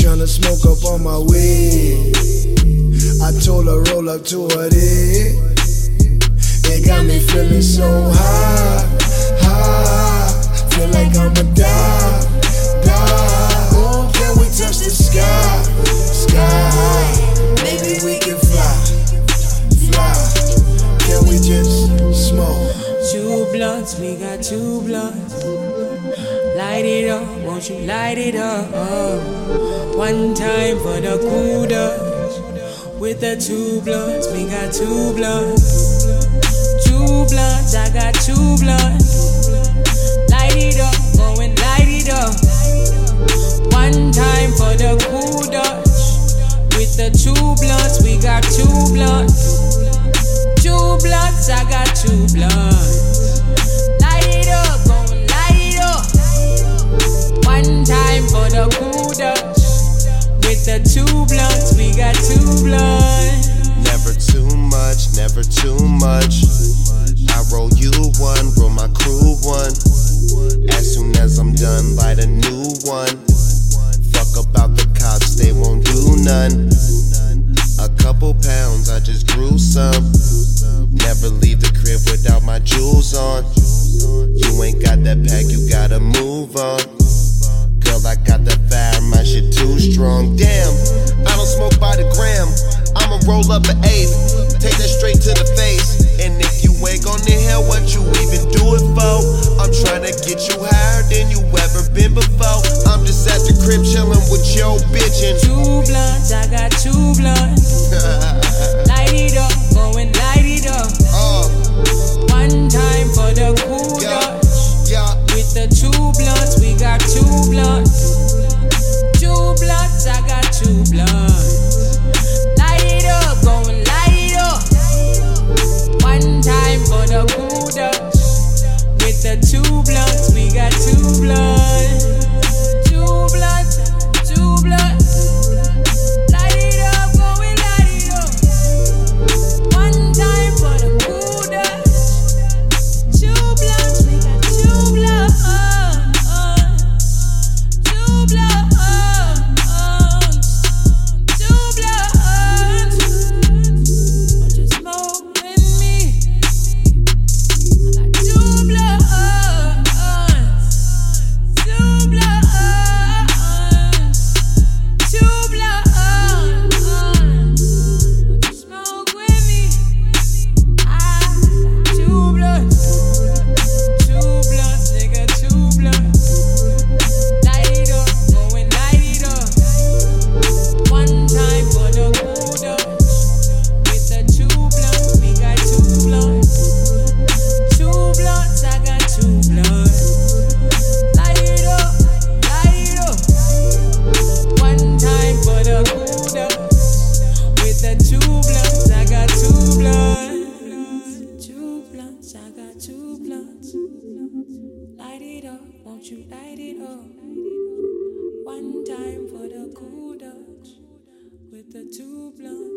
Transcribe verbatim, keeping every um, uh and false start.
tryna smoke up on my weed. I told her roll up to her dick. It got me feeling so high, high. Feel like I'ma die, die. Oh, can we touch the sky, sky? Maybe we can fly, fly. Can we just smoke? Two blunts, we got two blunts. Light it up, won't you light it up? One time for the cool Dutch. With the two blunts, we got two blunts. Two blunts, I got two blunts. Light it up, go and light it up. One time for the cool Dutch. With the two blunts, we got two blunts. Two blunts, I got two blunts. Light it up, go and light it up. One time for the cool Dutch. With the two blunts, we got two blunts. Never too much, never too much. I roll you one, roll my crew one. As soon as I'm done, light a new one. Fuck about the cops, they won't do none. A couple pounds, I just grew some. Never leave the crib without my jewels on. You ain't got that pack, you gotta move on. Girl, I got that fire, my shit too strong. Damn, I don't smoke by the gram. I'ma roll up an eighth, take that straight to the face. And if you ain't gon' inhale, what you even do it for? I'm tryna get you higher than you ever been before. I'm just at the crib chillin' with your bitch and two blunts, I got two blunts. Light it up, go and light it up. uh, One time for the cool yeah, Dutch. yeah. With the two blunts, we got two blunts. Two blunts, I got two blunts. Light it up, go and light it up. One time for the cool Dutch. With the two blunts, we got two blunts. Two blunts, two blunts. Light it up, go and light it up. One time for the cool Dutch. Two blunts, we got two blunts. Two blunts. Two blunts. Won't you smoke with me? I got two blunts. Two blunts. Two blunts. Won't you smoke with me? I got two blunts. Two blunts, nigga, two blunts. Light it up, go and light it up. One time for the cool Dutch. With the two blunts, we got two blunts. Two blunts, I got two blunts. Light it up, light it up. One time for the cool Dutch. With the two blunts, I got two blunts. Two blunts, I got two blunts. Light it up, won't you light it up? One time for the cool Dutch. With the two blunts.